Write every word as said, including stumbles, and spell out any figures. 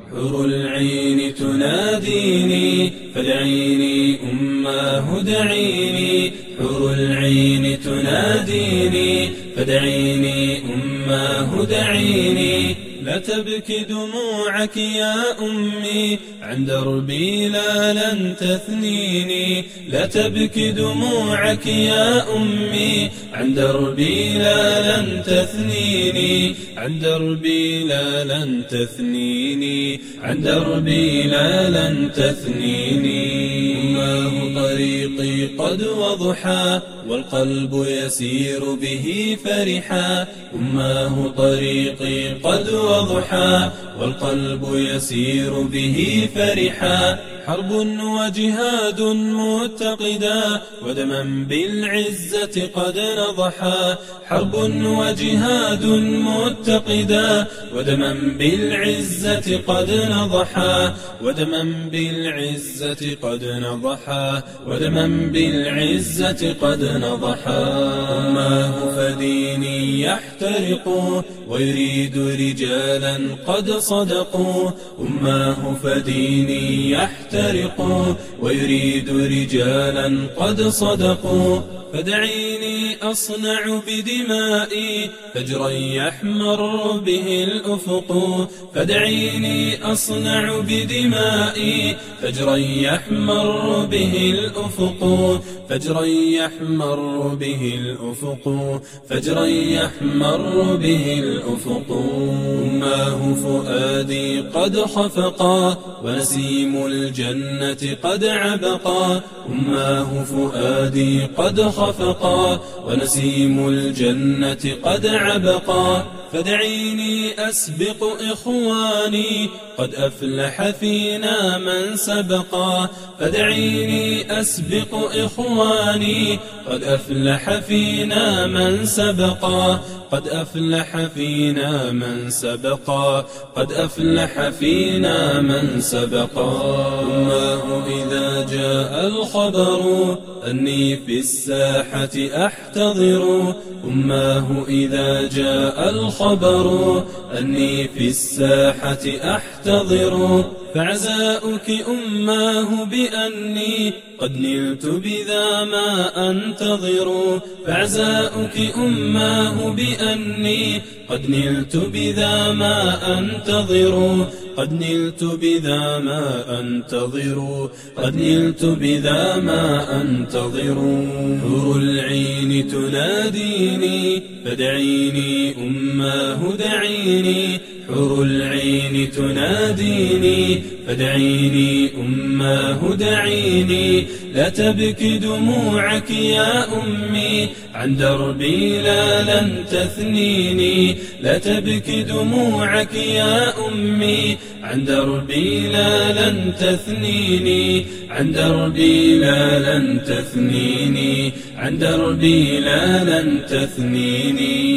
حور العين تناديني فادعيني أماه دعيني، حور العين تناديني فادعيني أماه دعيني. لا تبكي دموعك يا أمي عن دربي لا لن تثنيني، لا تبكي دموعك يا أمي عن دربي لا لن تثنيني، عن دربي لا لن تثنيني، عن دربي لا لن تثنيني. أماه طريقي قد وضحى والقلب يسير به فرحا، أماه طريقي قد وضحى والقلب يسير به فرحا. حرب وجهاد متقدا ودما بالعزة قد نضحا، حرب وجهاد متقدا ودما بالعزة قد نضحا، ودما بالعزة قد نضحا، ودما بالعزة قد نضحا. أماه فديني يحترق ويريد رجالا قد صدقوا، أماه فديني يحترق ويريد رجالا قد صدقوا. فدعيني أصنع بدمائي فجرا يحمر به الأفق، فدعيني أصنع بدمائي فجرا يحمر به الأفق، فجرا يحمر به الأفق، فجرا يحمر به الأفق. أماه فؤادي قد خفقا ونسيم الجنة قد عبقا، أماه فؤادي قد خفقا ونسيم الجنة قد عبقا. فدعيني أسبق إخواني قد أفلح فينا من سبقا، فدعيني أسبق إخواني قد أفلح فينا من سبقا، قد أفلح فينا من سبقا، قد أفلح فينا من سبقا. أماه إذا جاء الخبر أني في الساحة أحتضر، أماه إذا جاء الخبر أني في الساحة أحتضر. فعزاؤك أماه بأني قد نلت بذا ما أنتظر، فعزاؤك أماه بأني قد نلت بذا ما أنتظر، قد نلت بذا ما أنتظر، قد نلت بذا ما أنتظر. حور العين تناديني فدعيني أماه دعيني، حور العين تناديني فدعيني أماه دعيني. لا تبكي دموعك يا أمي عن دربي لا لن تثنيني، لا تبكي دموعك يا أمي عن دربي لا لن تثنيني، عن دربي لا لن تثنيني، عن دربي لا لن تثنيني.